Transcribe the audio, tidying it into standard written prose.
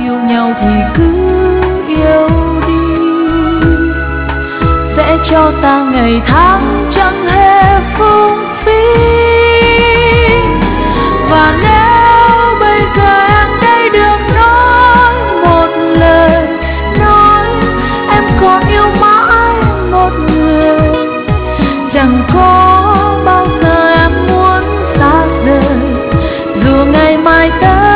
yêu nhau thì cứ yêu đi, sẽ cho ta ngày tháng chẳng hề phung phí. Và nếu bây giờ em đây được nói một lời, nói em còn yêu mãi một người, chẳng có bao giờ em muốn xa rời, dù ngày mai tới